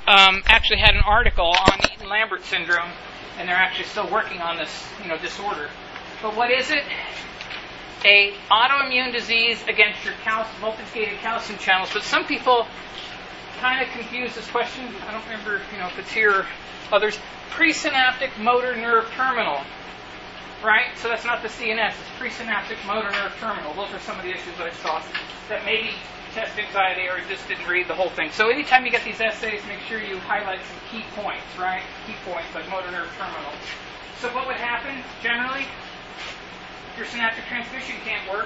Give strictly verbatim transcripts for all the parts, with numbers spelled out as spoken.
um, actually had an article on Eaton-Lambert syndrome, and they're actually still working on this, you know, disorder. But what is it? A autoimmune disease against your calcium, multiplicated calcium channels. But some people kind of confuse this question. I don't remember, you know, if it's here or others. Presynaptic motor nerve terminal, right? So that's not the C N S. It's presynaptic motor nerve terminal. Those are some of the issues that I saw that maybe test anxiety or just didn't read the whole thing. So anytime you get these essays, make sure you highlight some key points, right? Key points like motor nerve terminal. So what would happen generally? Your synaptic transmission can't work.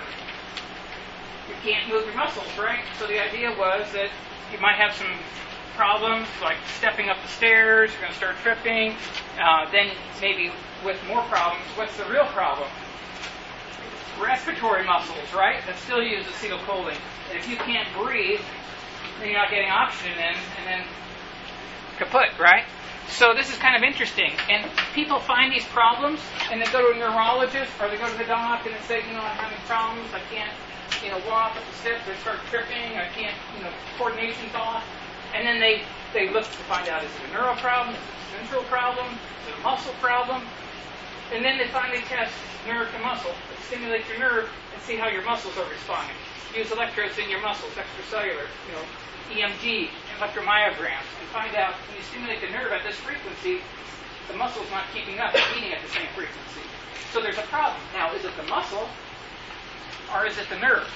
You can't move your muscles, right? So the idea was that you might have some problems like stepping up the stairs, you're going to start tripping, uh, then maybe with more problems, what's the real problem? Respiratory muscles, right, that still use acetylcholine. And if you can't breathe, then you're not getting oxygen in, and then kaput, right? So this is kind of interesting. And people find these problems, and they go to a neurologist, or they go to the doc, and they say, you know, I'm having problems, I can't, you know, walk up the steps, I start tripping, I can't, you know, coordination's off. And then they, they look to find out, is it a neural problem, is it a central problem, is it a muscle problem? And then they finally test nerve to muscle, stimulate your nerve, and see how your muscles are responding. Use electrodes in your muscles, extracellular, you know, E M G, electromyograms, and find out when you stimulate the nerve at this frequency, the muscle's not keeping up, it's beating at the same frequency. So there's a problem. Now, is it the muscle, or is it the nerve?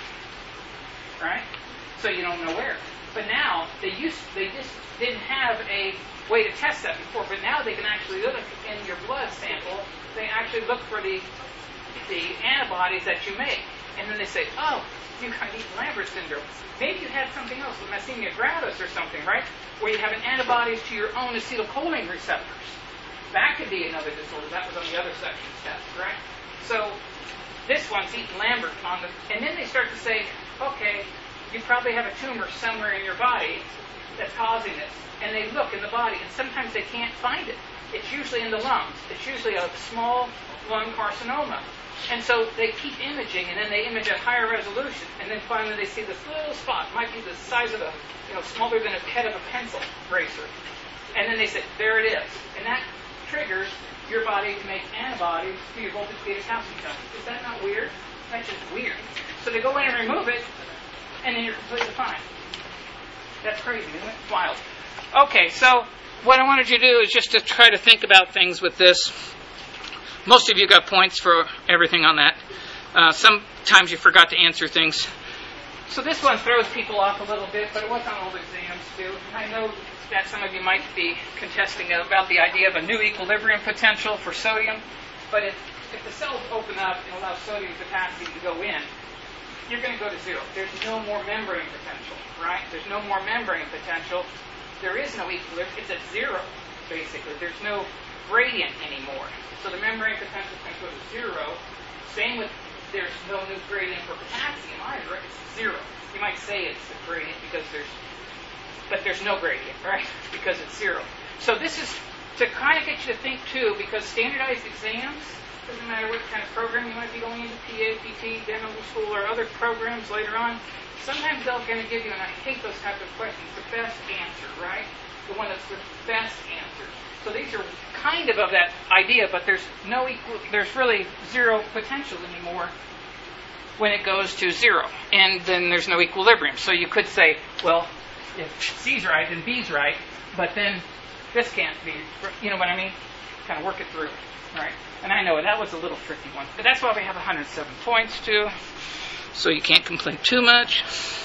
Right? So you don't know where. But now, they used they just didn't have a way to test that before, but now they can actually look in your blood sample, they actually look for the the antibodies that you make. And then they say, oh, you got Eaton-Lambert syndrome. Maybe you had something else, with myasthenia gravis or something, right? Where you have an antibodies to your own acetylcholine receptors. That could be another disorder. That was on the other section's test, right? So this one's Eaton-Lambert on the, and then they start to say, okay, you probably have a tumor somewhere in your body that's causing this. And they look in the body, and sometimes they can't find it. It's usually in the lungs. It's usually a small lung carcinoma. And so they keep imaging, and then they image at higher resolution, and then finally they see this little spot, might be the size of a, you know, smaller than a head of a pencil eraser. And then they say, there it is. And that triggers your body to make antibodies to your voltage-gated calcium channels. Is that not weird? That's just weird. So they go in and remove it, and then you're completely fine. That's crazy, isn't it? It's wild. Okay, so what I wanted you to do is just to try to think about things with this. Most of you got points for everything on that. Uh, sometimes you forgot to answer things. So this one throws people off a little bit, but it was on old exams too. I know that some of you might be contesting about the idea of a new equilibrium potential for sodium, but if, if the cells open up and allow sodium capacity to go in, you're going to go to zero. There's no more membrane potential, right? There's no more membrane potential. There is no equilibrium. It's at zero, basically. There's no gradient anymore. So the membrane potential can go to zero. Same with, there's no new gradient for potassium either. It's zero. You might say it's a gradient because there's, but there's no gradient, right? Because it's zero. So this is to kind of get you to think too, because standardized exams, doesn't matter what kind of program you might be going into, P A, P T, dental school, or other programs later on, sometimes they're going to give you, and I hate those types of questions, the best answer, right? The one that's the best answer. So these are kind of of that idea, but there's no equal, there's really zero potential anymore when it goes to zero, and then there's no equilibrium. So you could say, well, if C's right, then B's right, but then this can't be, you know what I mean? Kind of work it through, right? And I know that was a little tricky one, but that's why we have one hundred seven points too, so you can't complain too much.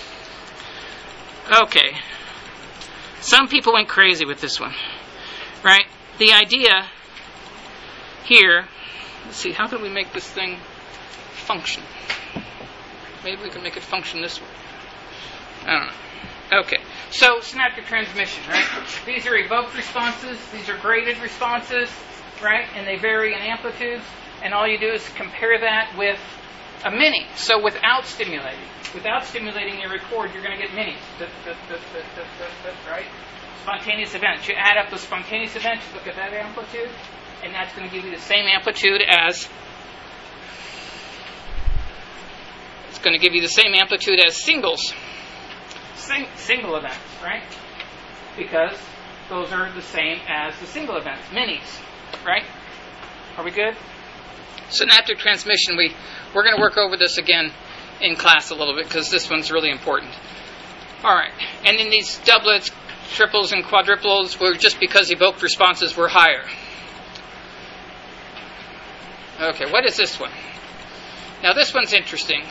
Okay. Some people went crazy with this one, right? The idea here, let's see, how can we make this thing function? Maybe we can make it function this way. I don't know. Okay, so synaptic transmission, right? These are evoked responses, these are graded responses, right? And they vary in amplitudes, and all you do is compare that with a mini. So without stimulating, without stimulating your record, you're going to get minis, the, the, the, the, the, the, the, right? Spontaneous events. You add up the spontaneous events, look at that amplitude, and that's going to give you the same amplitude as, it's going to give you the same amplitude as singles, Sing, single events, right? Because those are the same as the single events, minis, right? Are we good? Synaptic transmission, we, we're going to work over this again in class a little bit because this one's really important. All right, and in these doublets, triples, and quadruples were just because evoked responses were higher. Okay, what is this one? Now this one's interesting.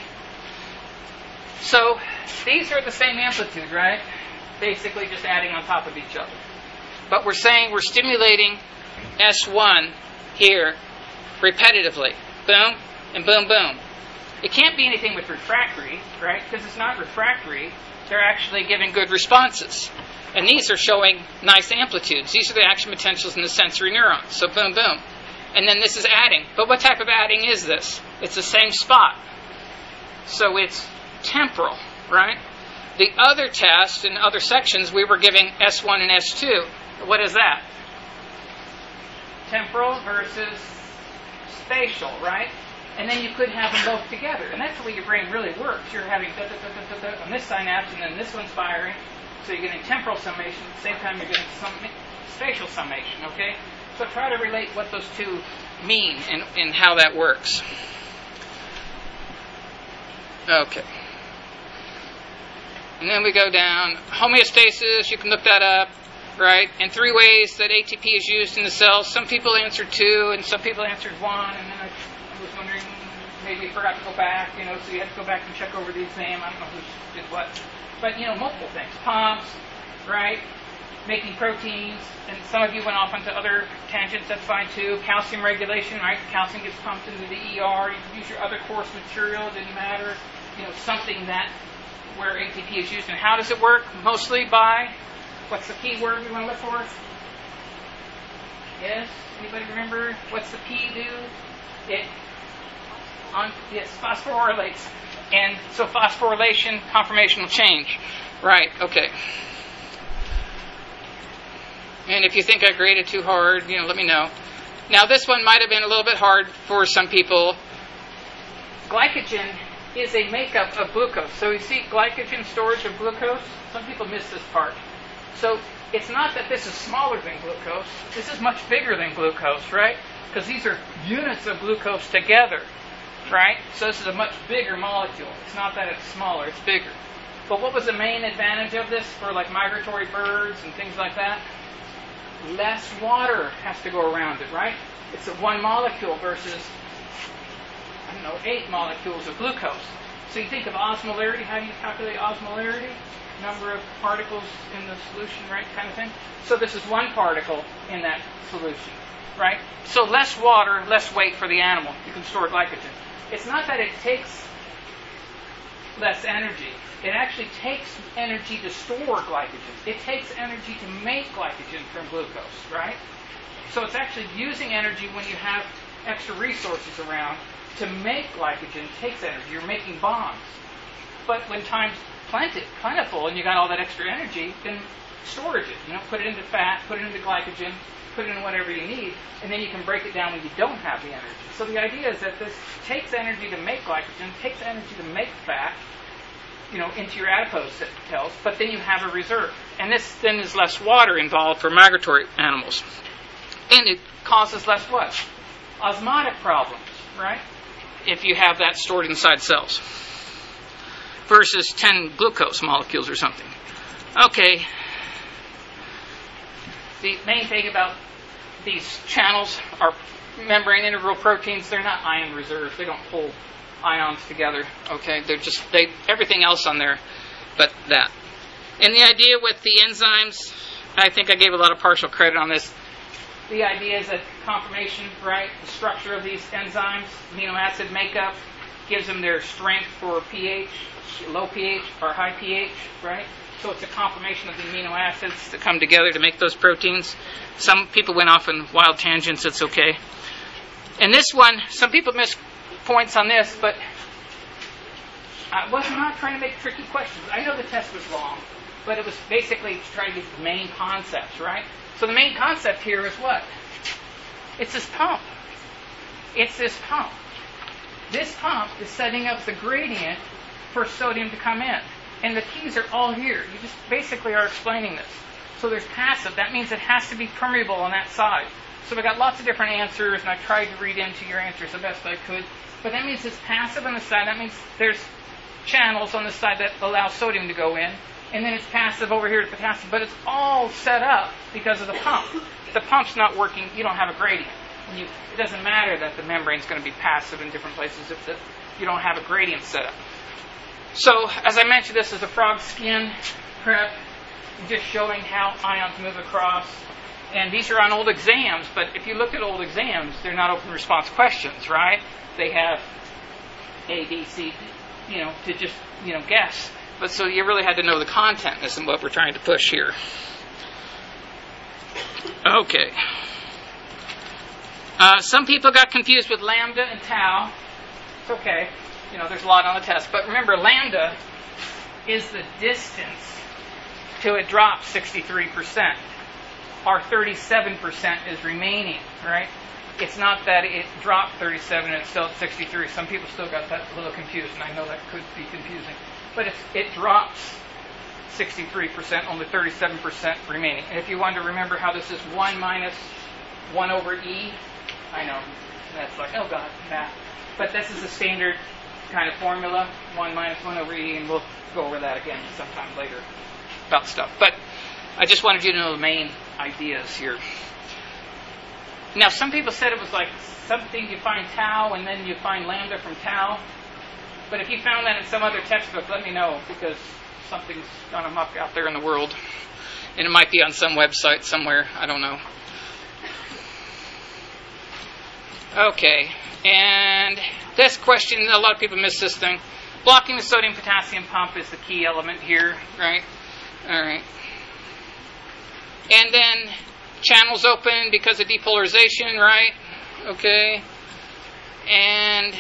So these are the same amplitude, right? Basically just adding on top of each other. But we're saying we're stimulating S one here repetitively. Boom, and boom, boom. It can't be anything with refractory, right? Because it's not refractory. They're actually giving good responses. And these are showing nice amplitudes. These are the action potentials in the sensory neurons. So boom, boom. And then this is adding. But what type of adding is this? It's the same spot. So it's temporal, right? The other test in other sections, we were giving S one and S two. What is that? Temporal versus spatial, right? And then you could have them both together. And that's the way your brain really works. You're having da, da, da, da, da, on this synapse, and then this one's firing. So you're getting temporal summation. At the same time, you're getting some spatial summation, okay? So try to relate what those two mean and, and how that works. Okay. And then we go down. Homeostasis, you can look that up, right? And three ways that A T P is used in the cells. Some people answered two, and some people answered one, and then I, I was wondering, maybe you forgot to go back, you know, so you had to go back and check over the exam. I don't know who did what. But, you know, multiple things. Pumps, right? Making proteins, and some of you went off onto other tangents, that's fine too. Calcium regulation, right? Calcium gets pumped into the E R. You can use your other course material, it didn't matter. You know, something that where A T P is used. And how does it work? Mostly by, what's the key word we want to look for? Yes? Anybody remember? What's the P do? It, on, yes, phosphorylates. And so phosphorylation, conformational change. Right, okay. And if you think I graded too hard, you know, let me know. Now this one might have been a little bit hard for some people. Glycogen is a makeup of glucose. So you see glycogen storage of glucose? Some people miss this part. So it's not that this is smaller than glucose. This is much bigger than glucose, right? Because these are units of glucose together, right? So this is a much bigger molecule. It's not that it's smaller, it's bigger. But what was the main advantage of this for like migratory birds and things like that? Less water has to go around it, right? It's a one molecule versus, I don't know, eight molecules of glucose. So you think of osmolarity. How do you calculate osmolarity? Number of particles in the solution, right? Kind of thing. So this is one particle in that solution, right? So less water, less weight for the animal. You can store glycogen. It's not that it takes less energy. It actually takes energy to store glycogen. It takes energy to make glycogen from glucose, right? So it's actually using energy when you have extra resources around to make glycogen. It takes energy. You're making bonds. But when time's plenty, plentiful and you got all that extra energy, then storage it. You know, put it into fat, put it into glycogen, put it in whatever you need, and then you can break it down when you don't have the energy. So the idea is that this takes energy to make glycogen, takes energy to make fat, you know, into your adipose cells, but then you have a reserve. And this then is less water involved for migratory animals. And it causes less what? Osmotic problems, right? If you have that stored inside cells. Versus ten glucose molecules or something. Okay. The main thing about these channels are membrane integral proteins. They're not ion reserves. They don't hold ions together, okay? They're just, they everything else on there but that. And the idea with the enzymes, I think I gave a lot of partial credit on this. The idea is that conformation, right? The structure of these enzymes, amino acid makeup, gives them their strength for pH, low pH or high pH, right? So it's a conformation of the amino acids that come together to make those proteins. Some people went off on wild tangents, it's okay. And this one, some people miss points on this, but I was not trying to make tricky questions. I know the test was long, but it was basically to try to get the main concepts, right? So the main concept here is what? It's this pump. It's this pump. This pump is setting up the gradient for sodium to come in. And the keys are all here. You just basically are explaining this. So there's passive. That means it has to be permeable on that side. So we got lots of different answers, and I tried to read into your answers the best I could. But that means it's passive on the side. That means there's channels on the side that allow sodium to go in. And then it's passive over here to potassium. But it's all set up because of the pump. If the pump's not working, you don't have a gradient. And you, it doesn't matter that the membrane's going to be passive in different places if the, you don't have a gradient set up. So, as I mentioned, this is a frog skin prep, just showing how ions move across. And these are on old exams, but if you look at old exams, they're not open response questions, right? They have A, B, C, you know, to just, you know, guess. But so you really had to know the content. This is what we're trying to push here. Okay. Uh, some people got confused with lambda and tau. It's okay. You know, there's a lot on the test. But remember, lambda is the distance till it drops sixty-three percent. Our thirty-seven percent is remaining, right? It's not that it dropped thirty-seven and it's still at sixty-three. Some people still got that a little confused, and I know that could be confusing. But it's, it drops sixty-three percent, only thirty-seven percent remaining. And if you want to remember how this is one minus one over E, I know, that's like, oh God, math. But this is a standard kind of formula, one minus one over E, and we'll go over that again sometime later about stuff. But I just wanted you to know the main ideas here. Now, some people said it was like something you find tau and then you find lambda from tau. But if you found that in some other textbook, let me know, because something's gone amok out there in the world. And it might be on some website somewhere. I don't know. Okay. And this question, a lot of people miss this thing. Blocking the sodium-potassium pump is the key element here, right? All right. And then channels open because of depolarization, right? Okay. And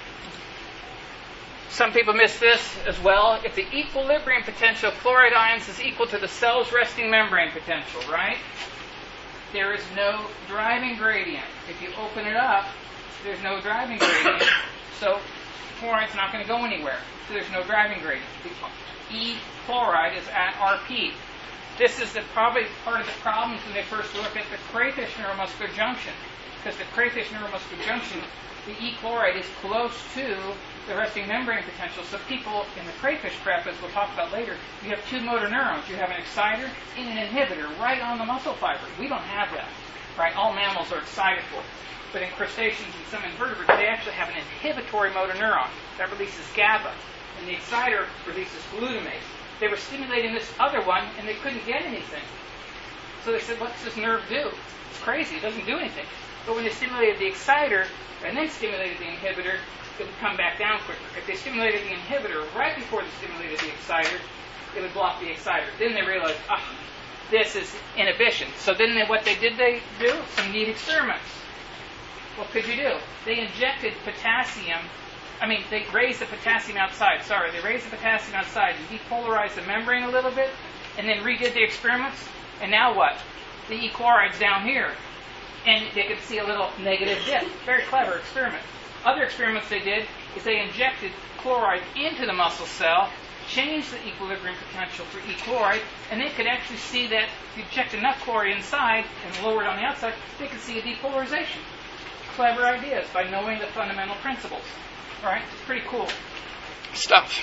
some people miss this as well. If the equilibrium potential of chloride ions is equal to the cell's resting membrane potential, right? There is no driving gradient. If you open it up, there's no driving gradient. So chloride's not going to go anywhere. So there's no driving gradient. The E chloride is at R P. This is the, probably part of the problems when they first look at the crayfish neuromuscular junction. Because the crayfish neuromuscular junction, the E chloride is close to the resting membrane potential. So people in the crayfish prep, as we'll talk about later, you have two motor neurons. You have an exciter and an inhibitor right on the muscle fiber. We don't have that, right? All mammals are excitatory. But in crustaceans and some invertebrates, they actually have an inhibitory motor neuron that releases GABA. And the exciter releases glutamate. They were stimulating this other one, and they couldn't get anything. So they said, what's this nerve do? It's crazy. It doesn't do anything. But when they stimulated the exciter and then stimulated the inhibitor, it would come back down quicker. If they stimulated the inhibitor right before they stimulated the exciter, it would block the exciter. Then they realized, ah, this is inhibition. So then they, what they did they do? Some neat experiments. What could you do? They injected potassium. I mean, they raised the potassium outside. Sorry, they raised the potassium outside and depolarized the membrane a little bit, and then redid the experiments. And now what? The E chloride's down here. And they could see a little negative dip. Very clever experiment. Other experiments they did is they injected chloride into the muscle cell, changed the equilibrium potential for E chloride, and they could actually see that if you inject enough chloride inside and lower it on the outside, they could see a depolarization. Clever ideas by knowing the fundamental principles. All right, it's pretty cool stuff.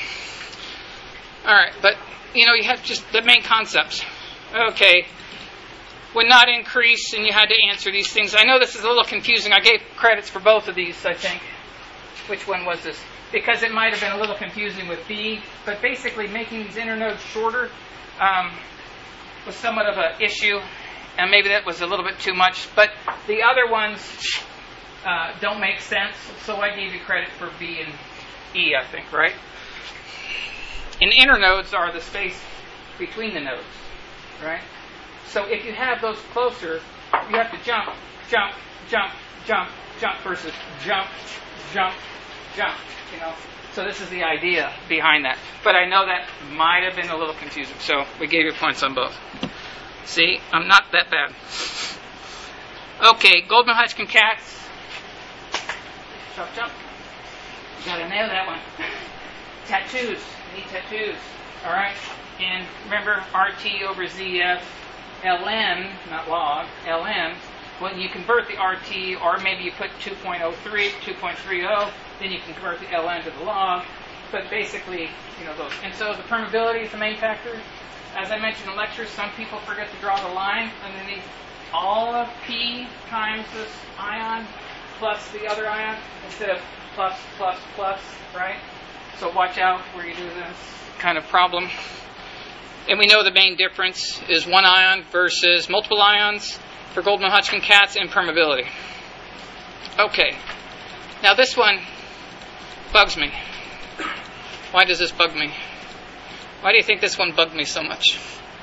All right, but you know, you have just the main concepts. Okay, would not increase, and you had to answer these things. I know this is a little confusing. I gave credits for both of these, I think. Which one was this? Because it might have been a little confusing with B, but basically making these internodes shorter um, was somewhat of an issue, and maybe that was a little bit too much. But the other ones uh, don't make sense, so I gave you credit for B and E, I think, right? And internodes are the space between the nodes, right? So if you have those closer, you have to jump, jump, jump, jump, jump versus jump, jump, jump, you know. So this is the idea behind that. But I know that might have been a little confusing, so we gave you points on both. See, I'm not that bad. Okay, Goldman-Hodgkin cats. Chop, chop. You gotta nail that one. Tattoos. You need tattoos. All right? And remember, R T over Z F ln, not log, ln, when you convert the R T, or maybe you put two point oh three, two point three oh, then you can convert the ln to the log. But basically, you know, those. And so the permeability is the main factor. As I mentioned in lectures, some people forget to draw the line underneath all of P times this ion plus the other ion instead of plus, plus, plus, right? So watch out where you do this kind of problem. And we know the main difference is one ion versus multiple ions for Goldman-Hodgkin cats and permeability. Okay. Now this one bugs me. Why does this bug me? Why do you think this one bugged me so much?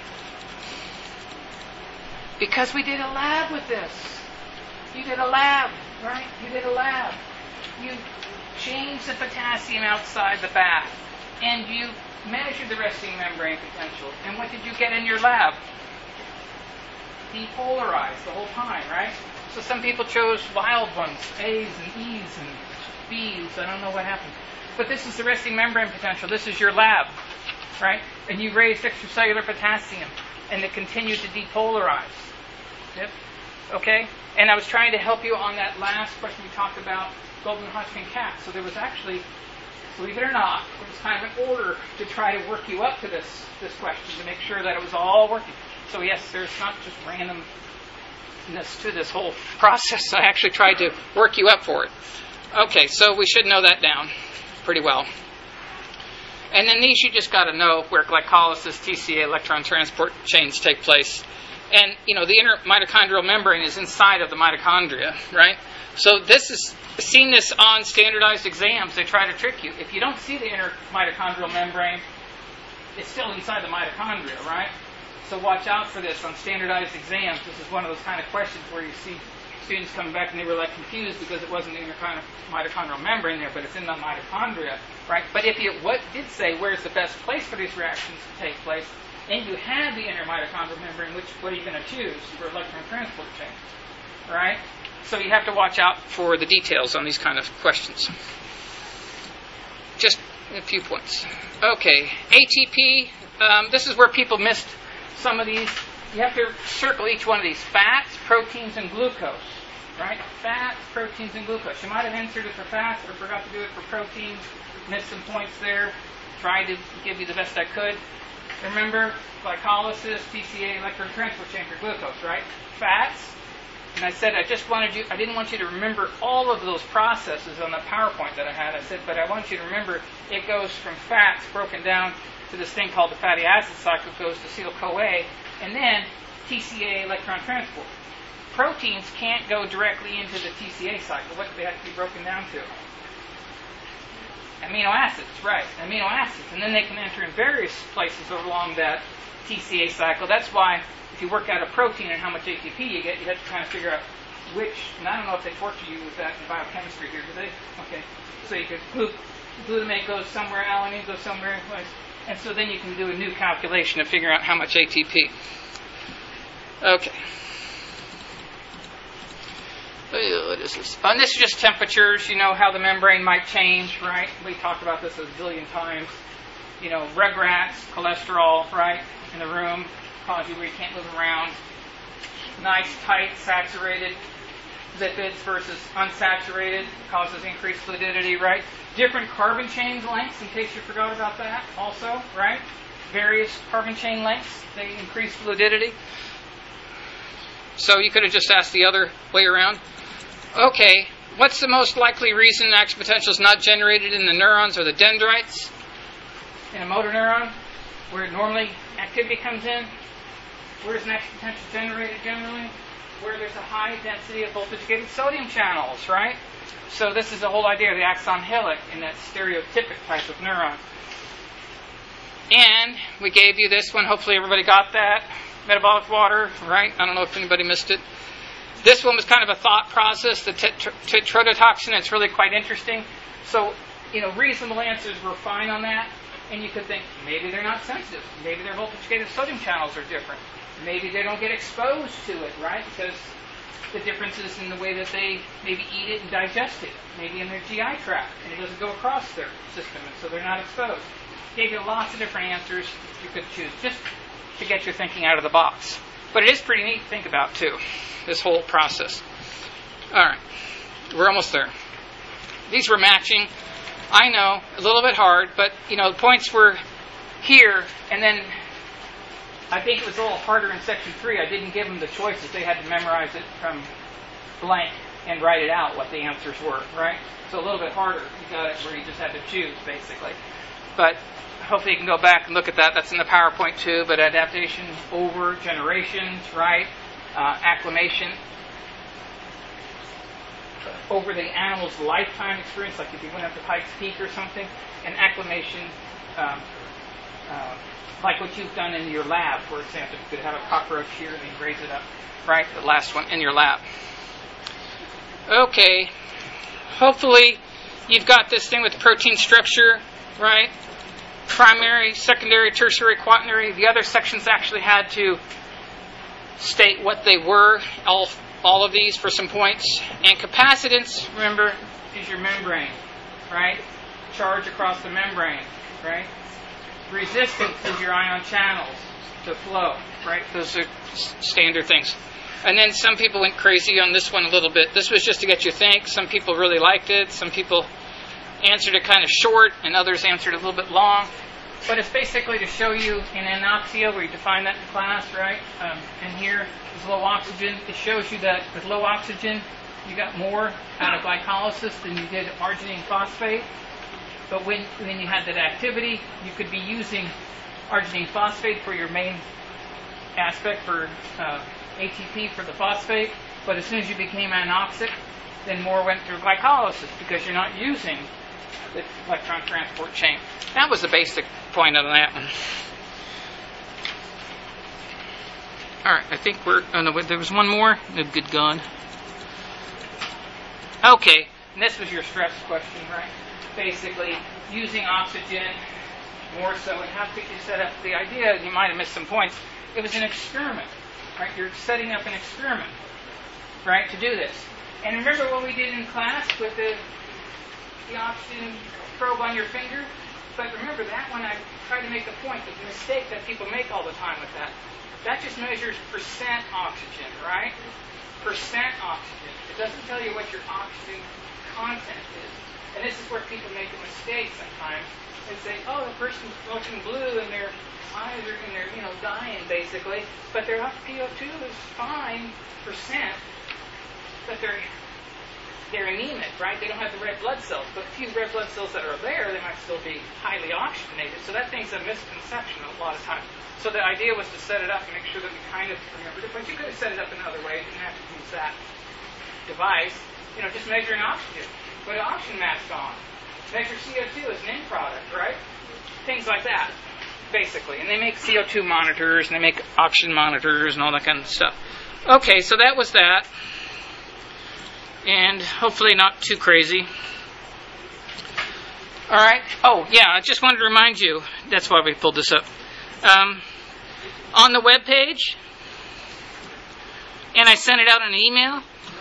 Because we did a lab with this. You did a lab, right? You did a lab. You changed the potassium outside the bath, and you measured the resting membrane potential. And what did you get in your lab? Depolarized the whole time, right? So some people chose wild ones, A's and E's and B's. I don't know what happened. But this is the resting membrane potential. This is your lab, right? And you raised extracellular potassium, and it continued to depolarize. Yep. Okay? And I was trying to help you on that last question we talked about, Goldman-Hodgkin cat. So there was actually, believe it or not, it was kind of an order to try to work you up to this, this question, to make sure that it was all working. So yes, there's not just randomness to this whole process. I actually tried to work you up for it. Okay, so we should know that down pretty well. And then these you just got to know where glycolysis, T C A, electron transport chains take place. And, you know, the inner mitochondrial membrane is inside of the mitochondria, right? So this is, seen this on standardized exams. They try to trick you. If you don't see the inner mitochondrial membrane, it's still inside the mitochondria, right? So watch out for this on standardized exams. This is one of those kind of questions where you see students coming back and they were like confused because it wasn't the inner kind of mitochondrial membrane there, but it's in the mitochondria, right? But if you what did say where's the best place for these reactions to take place, and you have the inner mitochondrial membrane, which what are you going to choose for electron transport chains, right? So you have to watch out for the details on these kind of questions. Just a few points. Okay, A T P. Um, this is where people missed some of these. You have to circle each one of these: fats, proteins, and glucose. Right? Fats, proteins, and glucose. You might have answered it for fats, or forgot to do it for proteins. Missed some points there. Tried to give you the best I could. Remember, glycolysis, T C A, electron transport chain for glucose, right? Fats. And I said I just wanted you, I didn't want you to remember all of those processes on the PowerPoint that I had. I said, but I want you to remember it goes from fats broken down to this thing called the fatty acid cycle, goes to acetyl-CoA, and then T C A, electron transport. Proteins can't go directly into the T C A cycle. What do they have to be broken down to? Amino acids, right, amino acids. And then they can enter in various places along that T C A cycle. That's why if you work out a protein and how much A T P you get, you have to kind of figure out which, and I don't know if they torture you with that in biochemistry here, do they? Okay. So you could, glut- glutamate goes somewhere, alanine goes somewhere, and so then you can do a new calculation to figure out how much A T P. Okay. What is this? And this is just temperatures, you know, how the membrane might change, right? We talked about this a zillion times. You know, Regrats, cholesterol, right, in the room, cause you where you can't move around. Nice, tight, saturated lipids versus unsaturated causes increased fluidity, right? Different carbon chain lengths, in case you forgot about that also, right? Various carbon chain lengths, they increase fluidity. So you could have just asked the other way around. Okay, what's the most likely reason action potential is not generated in the neurons or the dendrites? In a motor neuron, where normally activity comes in, where is an action potential generated generally? Where there's a high density of voltage-gated sodium channels, right? So this is the whole idea of the axon hillock in that stereotypic type of neuron. And we gave you this one. Hopefully everybody got that. Metabolic water, right? I don't know if anybody missed it. This one was kind of a thought process, the tetrodotoxin. It's really quite interesting. So, you know, reasonable answers were fine on that. And you could think, maybe they're not sensitive. Maybe their voltage-gated sodium channels are different. Maybe they don't get exposed to it, right? Because the differences in the way that they maybe eat it and digest it. Maybe in their G I tract, and it doesn't go across their system, and so they're not exposed. Gave you lots of different answers you could choose, just to get your thinking out of the box. But it is pretty neat to think about, too, this whole process. All right, we're almost there. These were matching. I know, a little bit hard, but, you know, the points were here, and then I think it was a little harder in section three. I didn't give them the choices. They had to memorize it from blank and write it out, what the answers were, right? So a little bit harder. You got it where you just had to choose, basically. But hopefully you can go back and look at that. That's in the PowerPoint too. But adaptation over generations, right? Uh, acclimation over the animal's lifetime experience, like if you went up to Pikes Peak or something. And acclimation, um, uh, like what you've done in your lab, for example. You could have a cockroach here and then raise it up, right? The last one in your lab. Okay. Hopefully you've got this thing with protein structure, right? Primary, secondary, tertiary, quaternary. The other sections actually had to state what they were, all, all of these for some points. And capacitance, remember, is your membrane, right? Charge across the membrane, right? Resistance is your ion channels to flow, right? Those are standard things. And then some people went crazy on this one a little bit. This was just to get you to think. Some people really liked it. Some people answered it kind of short, and others answered it a little bit long. But it's basically to show you in anoxia, where you define that in class, right? Um, and here is low oxygen. It shows you that with low oxygen, you got more out of glycolysis than you did arginine phosphate. But when, when you had that activity, you could be using arginine phosphate for your main aspect for uh, A T P for the phosphate. But as soon as you became anoxic, then more went through glycolysis because you're not using the electron transport chain. That was the basic point of that one. All right, I think we're, oh no, there was one more. Oh, good God. Okay, and this was your stress question, right? Basically, using oxygen more so, and how could you set up the idea? You might have missed some points. It was an experiment, right? You're setting up an experiment, right, to do this. And remember what we did in class with the, the oxygen probe on your finger? But remember that one, I tried to make the point, that the mistake that people make all the time with that, that just measures percent oxygen, right? Percent oxygen. It doesn't tell you what your oxygen content is. And this is where people make a mistake sometimes. They say, oh, the person's smoking blue and their eyes are, and they're, you know, dying basically, but their P O two is fine percent, but they're they're anemic, right? They don't have the red blood cells, but a few red blood cells that are there, they might still be highly oxygenated. So that thing's a misconception a lot of times. So the idea was to set it up and make sure that we kind of remembered it, but you could have set it up another way. You didn't have to use that device. You know, just measuring oxygen. Put an oxygen mask on. Measure C O two as an end product, right? Things like that, basically. And they make C O two monitors, and they make oxygen monitors, and all that kind of stuff. Okay, so that was that. And hopefully not too crazy. All right. Oh, yeah, I just wanted to remind you, that's why we pulled this up. Um, on the web page, and I sent it out in an email,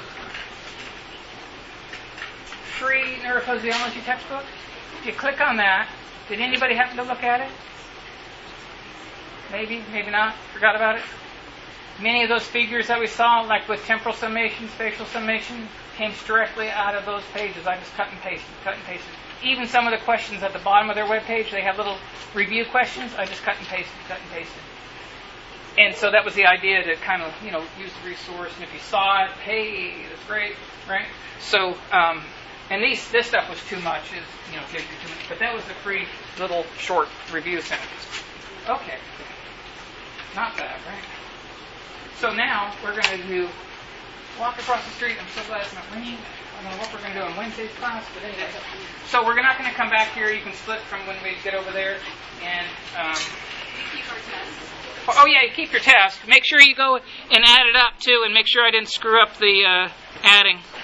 free neurophysiology textbook. If you click on that, did anybody happen to look at it? Maybe, maybe not. Forgot about it. Many of those figures that we saw, like with temporal summation, spatial summation, came directly out of those pages. I just cut and pasted, cut and pasted. Even some of the questions at the bottom of their web page, they have little review questions. I just cut and pasted, cut and pasted. And so that was the idea to kind of, you know, use the resource. And if you saw it, hey, that's great, right? So, um, and these, this stuff was too much, is, you know, gives you too much. But that was a free little short review sentence. Okay, not bad, right? So now we're going to do walk across the street. I'm so glad it's not raining. I don't know what we're going to do in Wednesday's class, but anyway. So we're not going to come back here. You can split from when we get over there. And um, keep our test. Oh yeah, keep your test. Make sure you go and add it up too, and make sure I didn't screw up the uh, adding.